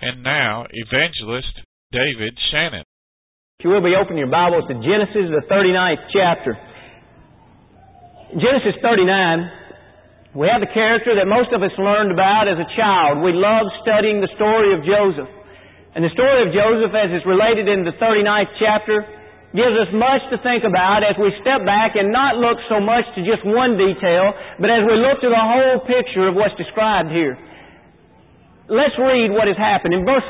And now, Evangelist David Shannon. If you will be opening your Bibles to Genesis, the 39th chapter. In Genesis 39, we have the character that most of us learned about as a child. We loved studying the story of Joseph. And the story of Joseph, as it's related in the 39th chapter, gives us much to think about as we step back and not look so much to just one detail, but as we look to the whole picture of what's described here. Let's read what has happened. In verse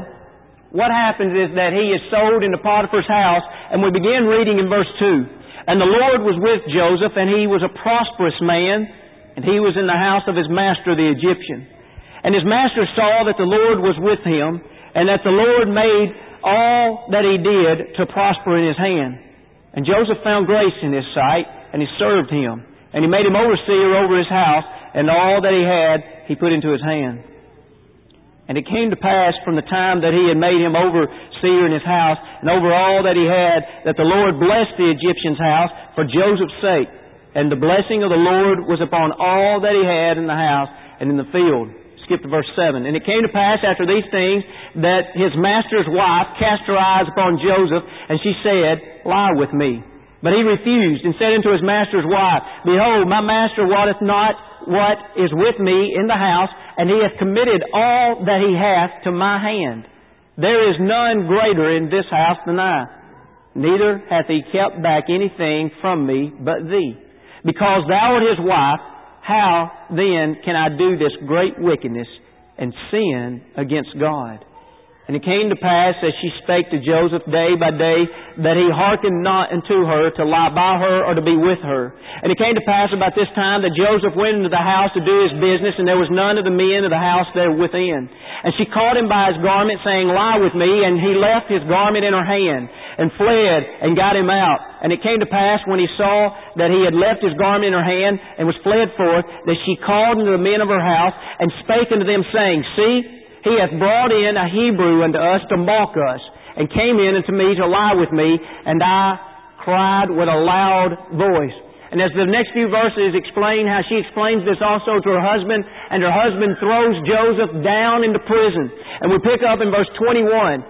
1, what happens is that he is sold into Potiphar's house, and we begin reading in verse 2. And the Lord was with Joseph, and he was a prosperous man, and he was in the house of his master the Egyptian. And his master saw that the Lord was with him, and that the Lord made all that he did to prosper in his hand. And Joseph found grace in his sight, and he served him. And he made him overseer over his house, and all that he had he put into his hand. And it came to pass from the time that he had made him overseer in his house, and over all that he had, that the Lord blessed the Egyptian's house for Joseph's sake. And the blessing of the Lord was upon all that he had in the house and in the field. Skip to verse 7. And it came to pass after these things that his master's wife cast her eyes upon Joseph, and she said, Lie with me. But he refused, and said unto his master's wife, Behold, my master wotteth not what is with me in the house, and he hath committed all that he hath to my hand. There is none greater in this house than I. Neither hath he kept back anything from me but thee. Because thou art his wife, how then can I do this great wickedness and sin against God? And it came to pass, as she spake to Joseph day by day, that he hearkened not unto her to lie by her or to be with her. And it came to pass about this time that Joseph went into the house to do his business, and there was none of the men of the house there within. And she caught him by his garment, saying, Lie with me. And he left his garment in her hand, and fled, and got him out. And it came to pass, when he saw that he had left his garment in her hand, and was fled forth, that she called unto the men of her house, and spake unto them, saying, See, he hath brought in a Hebrew unto us to mock us, and came in unto me to lie with me, and I cried with a loud voice. And as the next few verses explain how she explains this also to her husband, and her husband throws Joseph down into prison. And we pick up in verse 21.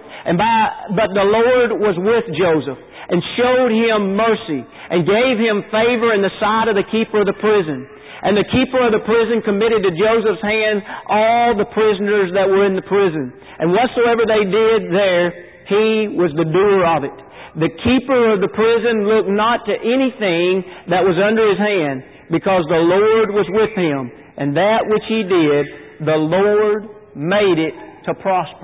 But the Lord was with Joseph, and showed him mercy, and gave him favor in the sight of the keeper of the prison. And the keeper of the prison committed to Joseph's hand all the prisoners that were in the prison. And whatsoever they did there, he was the doer of it. The keeper of the prison looked not to anything that was under his hand, because the Lord was with him. And that which he did, the Lord made it to prosper.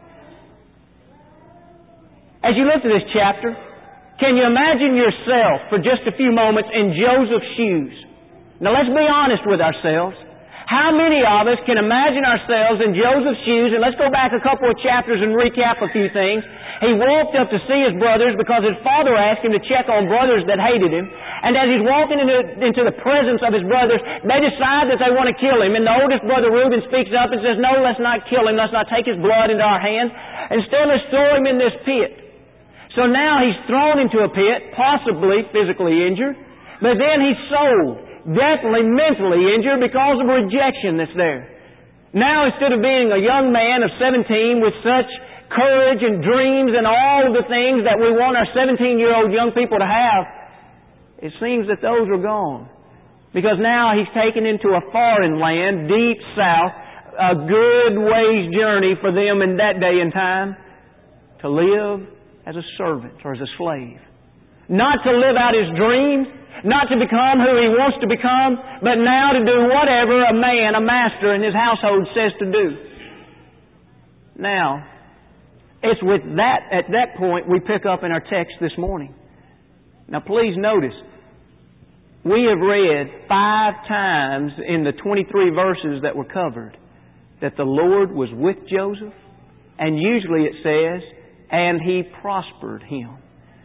As you look at this chapter, can you imagine yourself for just a few moments in Joseph's shoes? Now let's be honest with ourselves. How many of us can imagine ourselves in Joseph's shoes? And let's go back a couple of chapters and recap a few things. He walked up to see his brothers because his father asked him to check on brothers that hated him. And as he's walking into the presence of his brothers, they decide that they want to kill him. And the oldest brother, Reuben, speaks up and says, No, let's not kill him. Let's not take his blood into our hands. Instead, let's throw him in this pit. So now he's thrown into a pit, possibly physically injured. But then he's sold. Definitely mentally injured because of rejection that's there. Now, instead of being a young man of 17 with such courage and dreams and all of the things that we want our 17-year-old young people to have, it seems that those are gone. Because now he's taken into a foreign land, deep south, a good ways journey for them in that day and time, to live as a servant or as a slave. Not to live out his dreams, not to become who he wants to become, but now to do whatever a man, a master in his household says to do. Now, it's with that, at that point, we pick up in our text this morning. Now please notice, we have read 5 times in the 23 verses that were covered that the Lord was with Joseph, and usually it says, and He prospered him.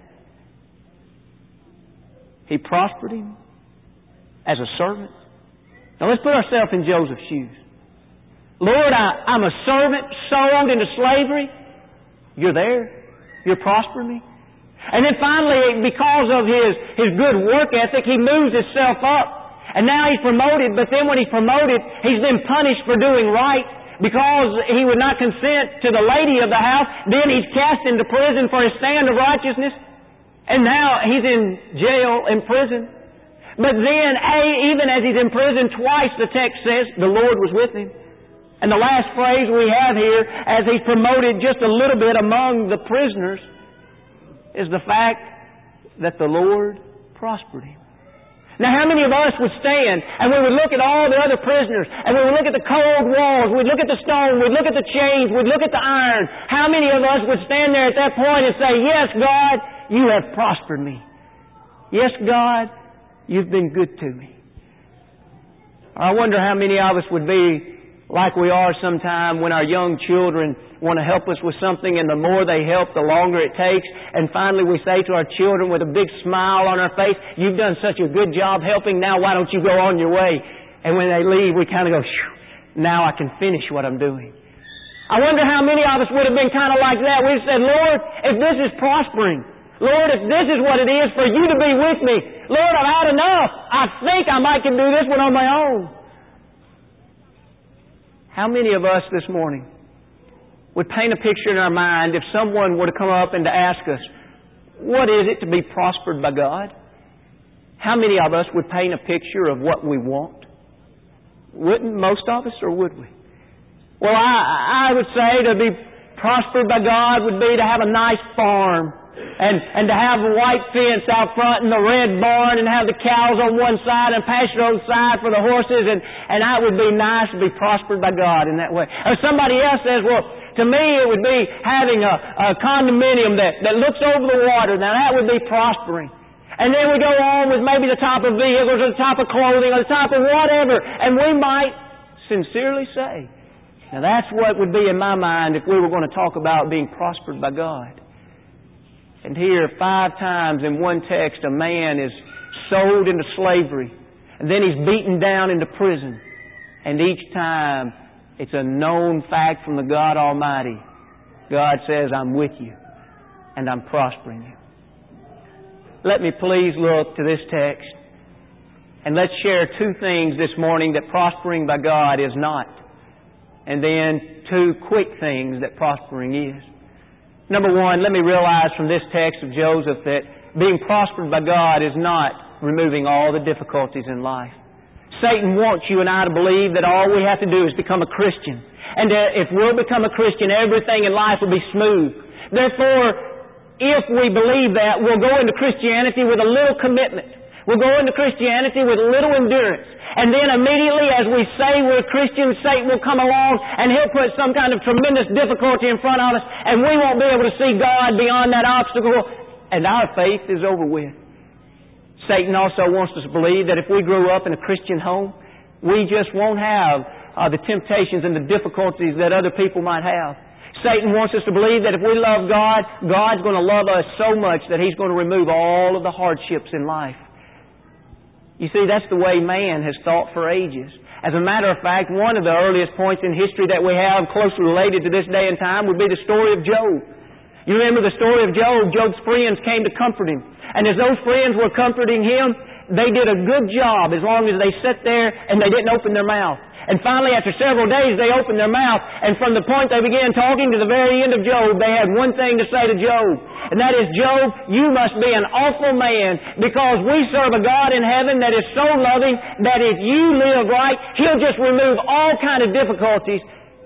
He prospered him as a servant. Now let's put ourselves in Joseph's shoes. Lord, I'm a servant sold into slavery. You're there. You're prospering me. And then finally, because of his good work ethic, he moves himself up. And now he's promoted, but then when he's promoted, he's then punished for doing right. because he would not consent to the lady of the house, then he's cast into prison for his stand of righteousness. And now he's in jail, in prison. But then, even as he's in prison, twice the text says the Lord was with him. And the last phrase we have here, as he's promoted just a little bit among the prisoners, is the fact that the Lord prospered him. Now, how many of us would stand and we would look at all the other prisoners and we would look at the cold walls, we'd look at the stone, we'd look at the chains, we'd look at the iron. How many of us would stand there at that point and say, yes, God, you have prospered me. Yes, God, you've been good to me. I wonder how many of us would be like we are sometime when our young children want to help us with something, and the more they help, the longer it takes. And finally we say to our children with a big smile on our face, you've done such a good job helping, now why don't you go on your way? And when they leave, we kind of go, now I can finish what I'm doing. I wonder how many of us would have been kind of like that. We've said, Lord, if this is prospering, Lord, if this is what it is for you to be with me, Lord, I've had enough. I think I might can do this one on my own. How many of us this morning would paint a picture in our mind if someone were to come up and to ask us, what is it to be prospered by God? How many of us would paint a picture of what we want? Wouldn't most of us, or would we? Well, I would say to be prospered by God would be to have a nice farm and to have a white fence out front and the red barn and have the cows on one side and pasture on the side for the horses, and that would be nice to be prospered by God in that way. Or somebody else says, well, to me it would be having a condominium that looks over the water. Now that would be prospering. And then we go on with maybe the type of vehicles or the type of clothing or the type of whatever, and we might sincerely say, now that's what would be in my mind if we were going to talk about being prospered by God. And here, 5 times in one text, a man is sold into slavery. And then he's beaten down into prison. And each time, it's a known fact from the God Almighty. God says, I'm with you. And I'm prospering you. Let me please look to this text. And let's share 2 things this morning that prospering by God is not. And then 2 quick things that prospering is. Number 1, let me realize from this text of Joseph that being prospered by God is not removing all the difficulties in life. Satan wants you and I to believe that all we have to do is become a Christian. And that if we'll become a Christian, everything in life will be smooth. Therefore, if we believe that, we'll go into Christianity with a little commitment. We'll go into Christianity with little endurance. And then immediately as we say we're Christians, Satan will come along and he'll put some kind of tremendous difficulty in front of us, and we won't be able to see God beyond that obstacle, and our faith is over with. Satan also wants us to believe that if we grew up in a Christian home, we just won't have the temptations and the difficulties that other people might have. Satan wants us to believe that if we love God, God's going to love us so much that He's going to remove all of the hardships in life. You see, that's the way man has thought for ages. As a matter of fact, one of the earliest points in history that we have closely related to this day and time would be the story of Job. You remember the story of Job. Job's friends came to comfort him. And as those friends were comforting him, they did a good job as long as they sat there and they didn't open their mouth. And finally, after several days, they opened their mouth. And from the point they began talking to the very end of Job, they had one thing to say to Job. And that is, Job, you must be an awful man, because we serve a God in heaven that is so loving that if you live right, He'll just remove all kind of difficulties.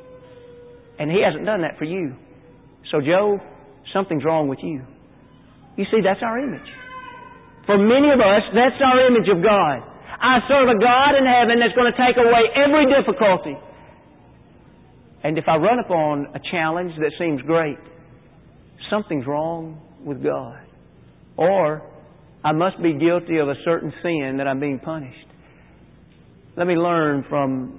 And He hasn't done that for you. So Job, something's wrong with you. You see, that's our image. For many of us, that's our image of God. I serve a God in heaven that's going to take away every difficulty. And if I run upon a challenge that seems great, something's wrong with God. Or I must be guilty of a certain sin that I'm being punished. Let me learn from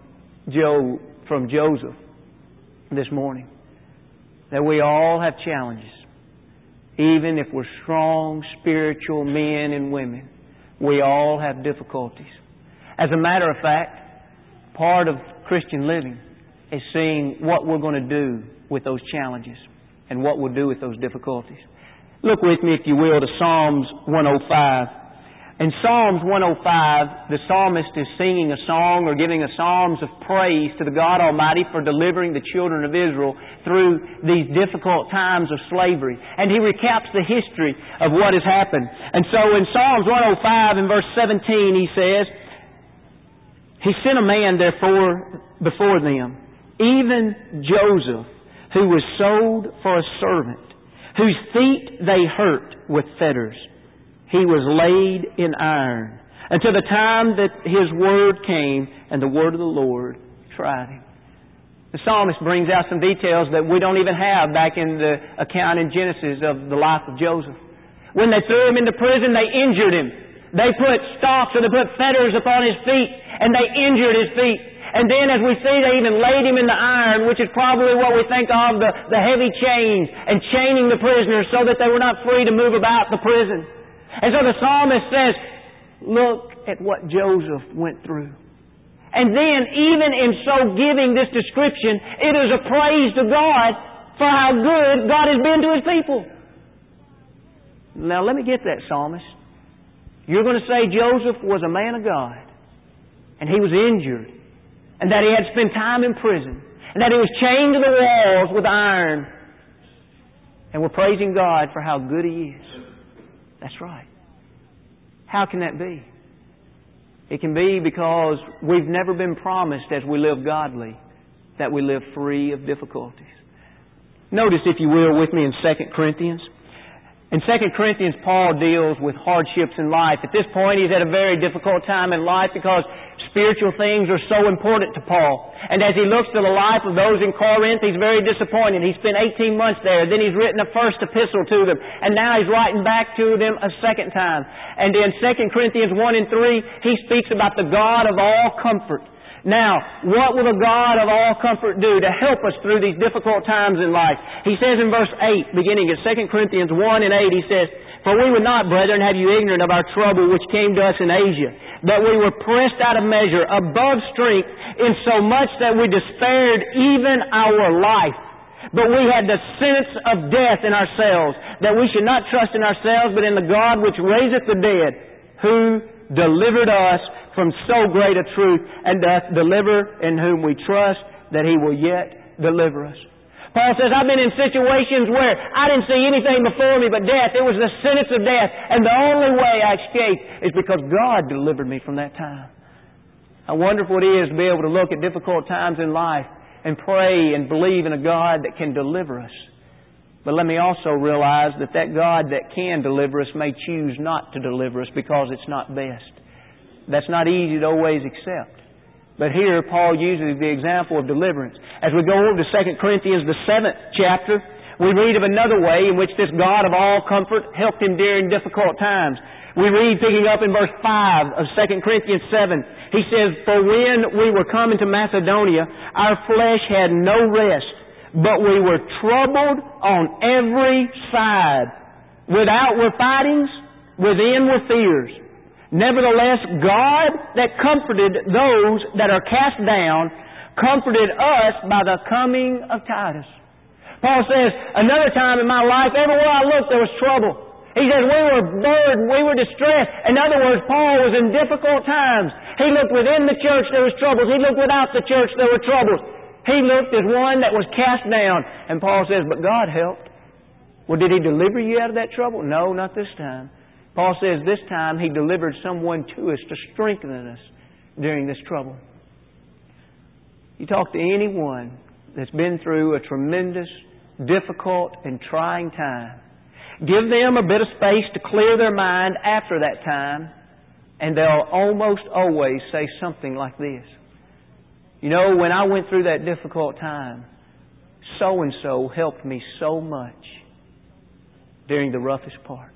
Joseph this morning that we all have challenges. Even if we're strong, spiritual men and women, we all have difficulties. As a matter of fact, part of Christian living is seeing what we're going to do with those challenges and what we'll do with those difficulties. Look with me, if you will, to Psalms 105. In Psalms 105, the psalmist is singing a song or giving a psalms of praise to the God Almighty for delivering the children of Israel through these difficult times of slavery. And he recaps the history of what has happened. And so in Psalms 105 in verse 17 he says, He sent a man therefore before them, even Joseph, who was sold for a servant, whose feet they hurt with fetters. He was laid in iron until the time that His word came, and the word of the Lord tried him. The psalmist brings out some details that we don't even have back in the account in Genesis of the life of Joseph. When they threw him into prison, they injured him. They put stocks or they put fetters upon his feet, and they injured his feet. And then, as we see, they even laid him in the iron, which is probably what we think of, the heavy chains, and chaining the prisoners so that they were not free to move about the prison. And so the psalmist says, look at what Joseph went through. And then, even in so giving this description, it is a praise to God for how good God has been to His people. Now, let me get that, psalmist. You're going to say Joseph was a man of God, and he was injured, and that he had spent time in prison, and that he was chained to the walls with iron. And we're praising God for how good He is. That's right. How can that be? It can be because we've never been promised as we live godly that we live free of difficulties. Notice, if you will, with me in 2 Corinthians. In 2 Corinthians, Paul deals with hardships in life. At this point, he's at a very difficult time in life because spiritual things are so important to Paul. And as he looks to the life of those in Corinth, he's very disappointed. He spent 18 months there. Then he's written a first epistle to them. And now he's writing back to them a second time. And in 2 Corinthians 1 and 3, he speaks about the God of all comfort. Now, what will the God of all comfort do to help us through these difficult times in life? He says in verse 8, beginning at 2 Corinthians 1 and 8, he says, For we would not, brethren, have you ignorant of our trouble which came to us in Asia, that we were pressed out of measure, above strength, in so much that we despaired even our life. But we had the sense of death in ourselves, that we should not trust in ourselves, but in the God which raiseth the dead, who delivered us from so great a truth, and doth deliver, in whom we trust that He will yet deliver us. Paul says, I've been in situations where I didn't see anything before me but death. It was the sentence of death. And the only way I escaped is because God delivered me from that time. I wonder what it is to be able to look at difficult times in life and pray and believe in a God that can deliver us. But let me also realize that God that can deliver us may choose not to deliver us because it's not best. That's not easy to always accept. But here Paul uses the example of deliverance. As we go over to 2 Corinthians, the 7th chapter, we read of another way in which this God of all comfort helped him during difficult times. We read, picking up in verse 5 of 2 Corinthians 7, he says, For when we were coming to Macedonia, our flesh had no rest, but we were troubled on every side. Without were fightings, within were fears. Nevertheless, God that comforted those that are cast down, comforted us by the coming of Titus. Paul says, another time in my life, everywhere I looked, there was trouble. He says, we were burdened, we were distressed. In other words, Paul was in difficult times. He looked within the church, there was troubles. He looked without the church, there were troubles. He looked as one that was cast down. And Paul says, but God helped. Well, did He deliver you out of that trouble? No, not this time. Paul says this time He delivered someone to us to strengthen us during this trouble. You talk to anyone that's been through a tremendous, difficult, and trying time. Give them a bit of space to clear their mind after that time, and they'll almost always say something like this. You know, when I went through that difficult time, so-and-so helped me so much during the roughest part.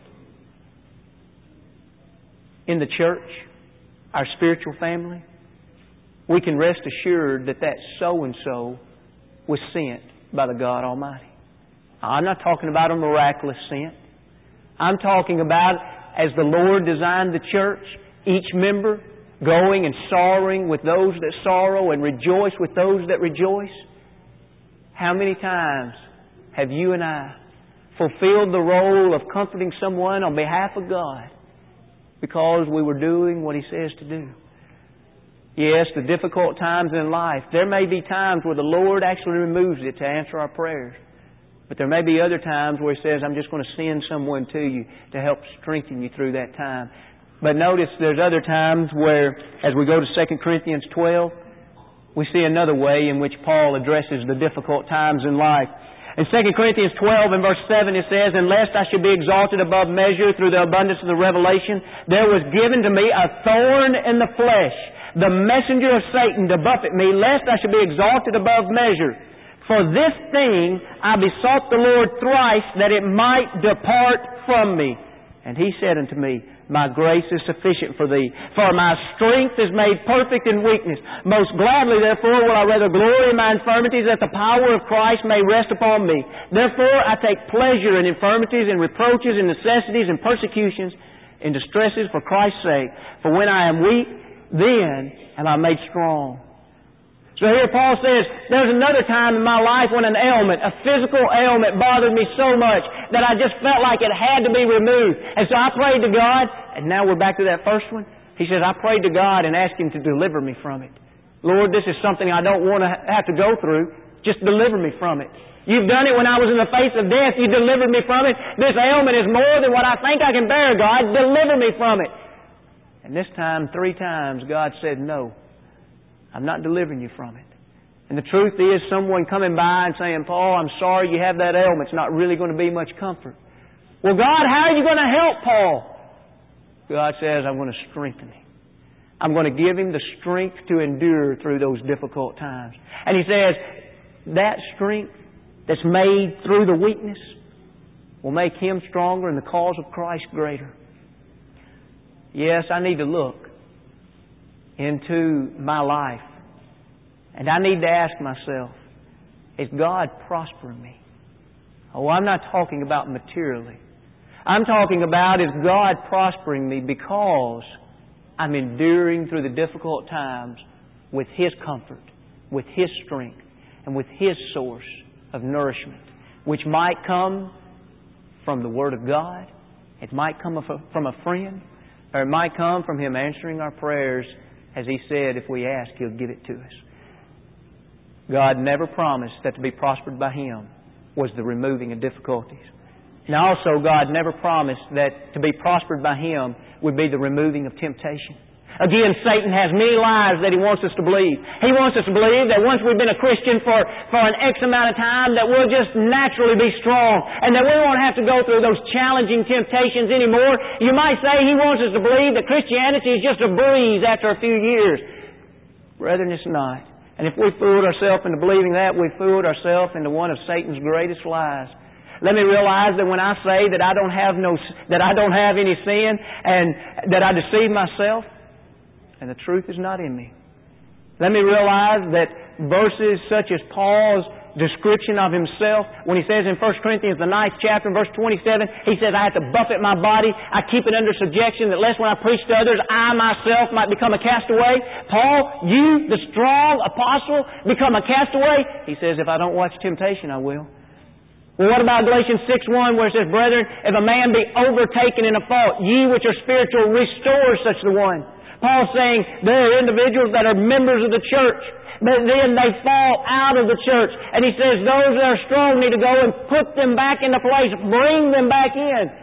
In the church, our spiritual family, we can rest assured that so-and-so was sent by the God Almighty. I'm not talking about a miraculous sent. I'm talking about, as the Lord designed the church, each member going and sorrowing with those that sorrow and rejoice with those that rejoice. How many times have you and I fulfilled the role of comforting someone on behalf of God because we were doing what He says to do. Yes, the difficult times in life, there may be times where the Lord actually removes it to answer our prayers. But there may be other times where He says, I'm just going to send someone to you to help strengthen you through that time. But notice there's other times where, as we go to 2 Corinthians 12, we see another way in which Paul addresses the difficult times in life. In 2 Corinthians 12 and verse 7 it says, And lest I should be exalted above measure through the abundance of the revelation, there was given to me a thorn in the flesh, the messenger of Satan to buffet me, lest I should be exalted above measure. For this thing I besought the Lord thrice, that it might depart from me. And He said unto me, My grace is sufficient for thee, for my strength is made perfect in weakness. Most gladly, therefore, will I rather glory in my infirmities, that the power of Christ may rest upon me. Therefore, I take pleasure in infirmities, in reproaches, in necessities, in persecutions, in distresses for Christ's sake. For when I am weak, then am I made strong. So here Paul says, there's another time in my life when an ailment, a physical ailment, bothered me so much that I just felt like it had to be removed. And so I prayed to God, and now we're back to that first one. He says, I prayed to God and asked Him to deliver me from it. Lord, this is something I don't want to have to go through. Just deliver me from it. You've done it when I was in the face of death. You delivered me from it. This ailment is more than what I think I can bear, God. Deliver me from it. And this time, 3 times, God said, no. I'm not delivering you from it. And the truth is, someone coming by and saying, Paul, I'm sorry you have that ailment. It's not really going to be much comfort. Well, God, how are you going to help Paul? God says, I'm going to strengthen him. I'm going to give him the strength to endure through those difficult times. And He says, that strength that's made through the weakness will make him stronger and the cause of Christ greater. Yes, I need to look into my life. And I need to ask myself, is God prospering me? Oh, I'm not talking about materially. I'm talking about, is God prospering me because I'm enduring through the difficult times with His comfort, with His strength, and with His source of nourishment, which might come from the Word of God, it might come from a friend, or it might come from Him answering our prayers. As He said, if we ask, He'll give it to us. God never promised that to be prospered by Him was the removing of difficulties. And also, God never promised that to be prospered by Him would be the removing of temptation. Again, Satan has many lies that he wants us to believe. He wants us to believe that once we've been a Christian for an X amount of time, that we'll just naturally be strong and that we won't have to go through those challenging temptations anymore. You might say he wants us to believe that Christianity is just a breeze after a few years. Brethren, it's not. And if we fooled ourselves into believing that, we fooled ourselves into one of Satan's greatest lies. Let me realize that when I say that I don't have any sin and that I deceive myself, and the truth is not in me. Let me realize that verses such as Paul's description of himself, when he says in 1 Corinthians the 9th chapter, verse 27, he says, I have to buffet my body, I keep it under subjection, that lest when I preach to others, I myself might become a castaway. Paul, you, the strong apostle, become a castaway? He says, if I don't watch temptation, I will. Well, what about Galatians 6:1 where it says, Brethren, if a man be overtaken in a fault, ye which are spiritual, restore such the one. Paul's saying there are individuals that are members of the church, but then they fall out of the church. And he says those that are strong need to go and put them back into place, bring them back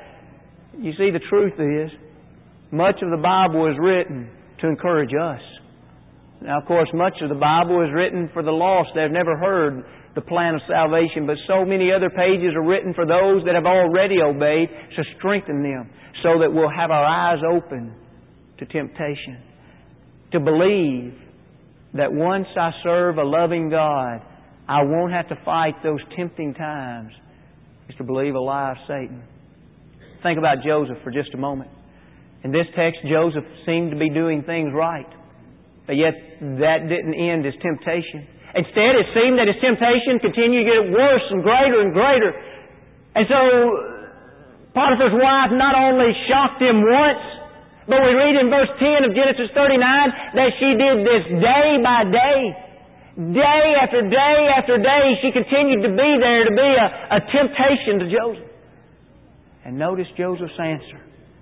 in. You see, the truth is, much of the Bible is written to encourage us. Now, of course, much of the Bible is written for the lost. They've never heard the plan of salvation, but so many other pages are written for those that have already obeyed to strengthen them so that we'll have our eyes open to temptation. To believe that once I serve a loving God, I won't have to fight those tempting times is to believe a lie of Satan. Think about Joseph for just a moment. In this text, Joseph seemed to be doing things right, but yet that didn't end his temptation. Instead, it seemed that his temptation continued to get worse and greater and greater. And so Potiphar's wife not only shocked him once, but we read in verse 10 of Genesis 39 that she did this day by day. Day after day after day, she continued to be there to be a temptation to Joseph. And notice Joseph's answer.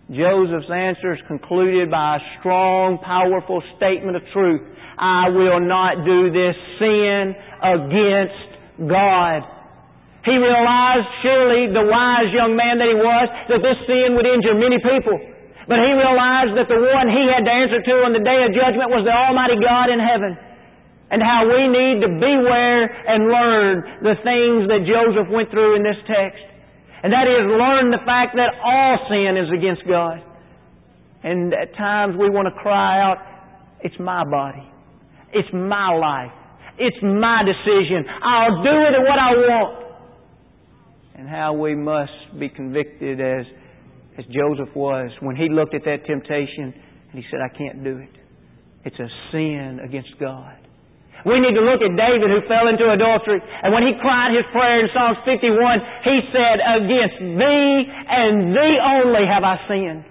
Joseph's answer is concluded by a strong, powerful statement of truth. I will not do this sin against God. He realized, surely the wise young man that he was, that this sin would injure many people. But he realized that the one he had to answer to on the day of judgment was the Almighty God in heaven. And how we need to beware and learn the things that Joseph went through in this text. And that is, learn the fact that all sin is against God. And at times we want to cry out, it's my body. It's my life. It's my decision. I'll do it what I want. And how we must be convicted as Joseph was when he looked at that temptation and he said, I can't do it. It's a sin against God. We need to look at David, who fell into adultery. And when he cried his prayer in Psalms 51, he said, against Thee and Thee only have I sinned.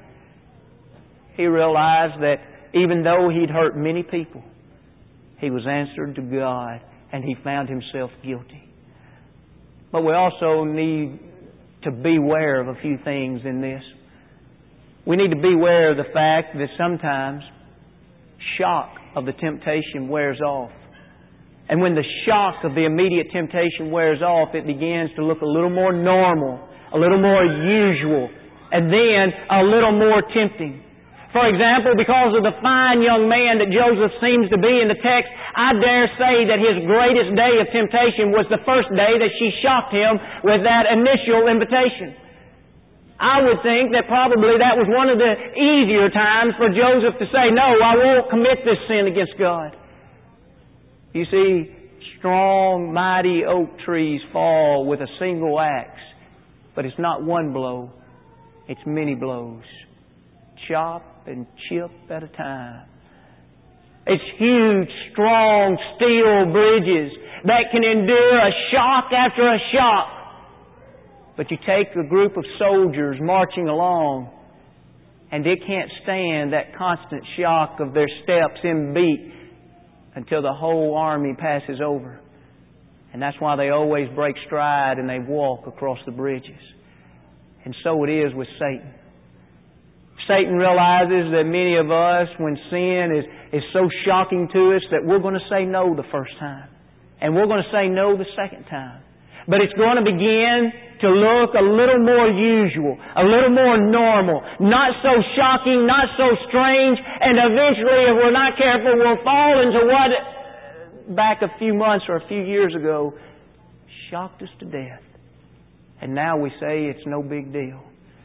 He realized that even though he'd hurt many people, he was answered to God and he found himself guilty. But we also need to beware of a few things in this. We need to beware of the fact that sometimes shock of the temptation wears off. And when the shock of the immediate temptation wears off, it begins to look a little more normal, a little more usual, and then a little more tempting. For example, because of the fine young man that Joseph seems to be in the text, I dare say that his greatest day of temptation was the first day that she shocked him with that initial invitation. I would think that probably that was one of the easier times for Joseph to say, no, I won't commit this sin against God. You see, strong, mighty oak trees fall with a single axe. But it's not one blow. It's many blows. Chop and chip at a time. It's huge, strong steel bridges that can endure a shock after a shock. But you take a group of soldiers marching along, and they can't stand that constant shock of their steps in beat until the whole army passes over. And that's why they always break stride and they walk across the bridges. And so it is with Satan. Satan realizes that many of us, when sin is so shocking to us, that we're going to say no the first time. And we're going to say no the second time. But it's going to begin to look a little more usual, a little more normal, not so shocking, not so strange, and eventually, if we're not careful, we'll fall into what back a few months or a few years ago shocked us to death. And now we say it's no big deal.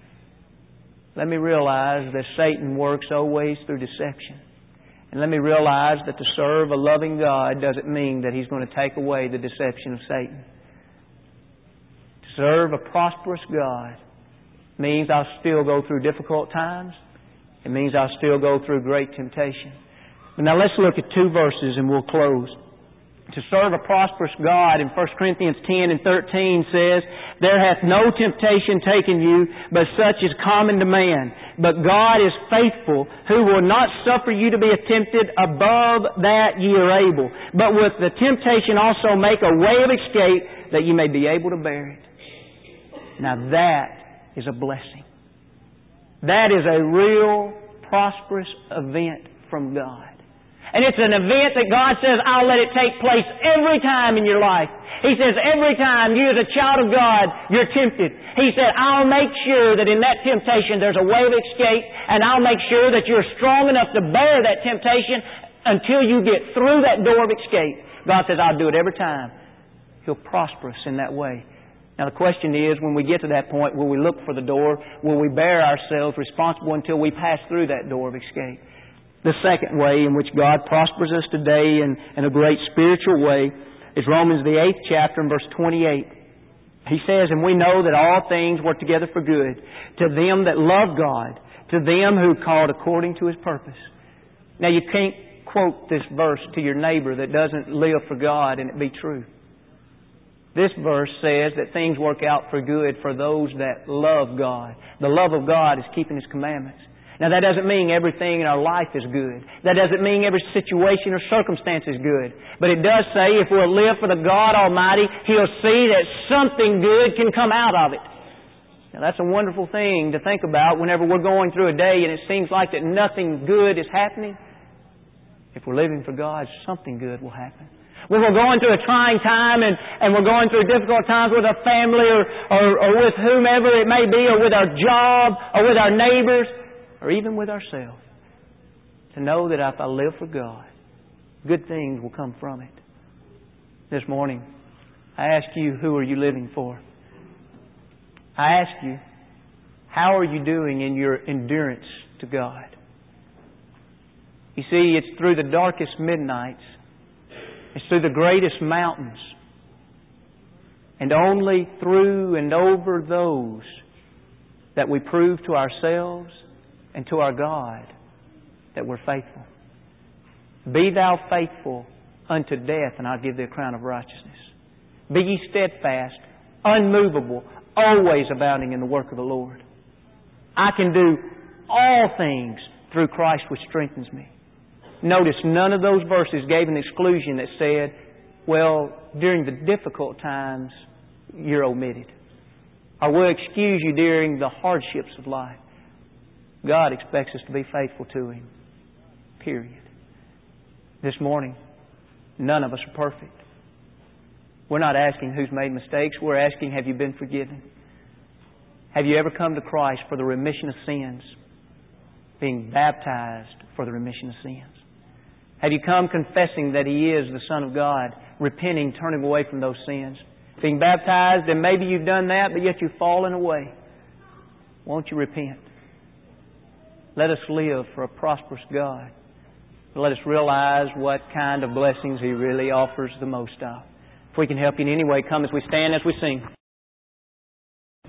Let me realize that Satan works always through deception. And let me realize that to serve a loving God doesn't mean that He's going to take away the deception of Satan. Serve a prosperous God means I'll still go through difficult times. It means I'll still go through great temptation. But now let's look at two verses and we'll close. To serve a prosperous God in 1 Corinthians 10 and 13 says, there hath no temptation taken you, but such is common to man. But God is faithful, who will not suffer you to be tempted above that ye are able, but with the temptation also make a way of escape, that ye may be able to bear it. Now that is a blessing. That is a real prosperous event from God. And it's an event that God says, I'll let it take place every time in your life. He says, every time you as a child of God, you're tempted. He said, I'll make sure that in that temptation there's a way of escape, and I'll make sure that you're strong enough to bear that temptation until you get through that door of escape. God says, I'll do it every time. He'll prosper us in that way. Now the question is, when we get to that point, will we look for the door? Will we bear ourselves responsible until we pass through that door of escape? The second way in which God prospers us today in a great spiritual way is Romans the 8th chapter and verse 28. He says, and we know that all things work together for good to them that love God, to them who are called according to His purpose. Now you can't quote this verse to your neighbor that doesn't live for God and it be true. This verse says that things work out for good for those that love God. The love of God is keeping His commandments. Now that doesn't mean everything in our life is good. That doesn't mean every situation or circumstance is good. But it does say if we'll live for the God Almighty, He'll see that something good can come out of it. Now, that's a wonderful thing to think about whenever we're going through a day and it seems like that nothing good is happening. If we're living for God, something good will happen. When we're going through a trying time and we're going through difficult times with our family or with whomever it may be, or with our job or with our neighbors or even with ourselves, to know that if I live for God, good things will come from it. This morning, I ask you, who are you living for? I ask you, how are you doing in your endurance to God? You see, it's through the darkest midnights, it's through the greatest mountains, and only through and over those that we prove to ourselves and to our God that we're faithful. Be thou faithful unto death, and I'll give thee a crown of righteousness. Be ye steadfast, unmovable, always abounding in the work of the Lord. I can do all things through Christ which strengthens me. Notice none of those verses gave an exclusion that said, well, during the difficult times, you're omitted. Or we'll excuse you during the hardships of life. God expects us to be faithful to Him. Period. This morning, none of us are perfect. We're not asking who's made mistakes. We're asking, have you been forgiven? Have you ever come to Christ for the remission of sins? Being baptized for the remission of sins. Have you come confessing that He is the Son of God, repenting, turning away from those sins? Being baptized, and maybe you've done that, but yet you've fallen away. Won't you repent? Let us live for a prosperous God. Let us realize what kind of blessings He really offers the most of. If we can help you in any way, come as we stand, as we sing.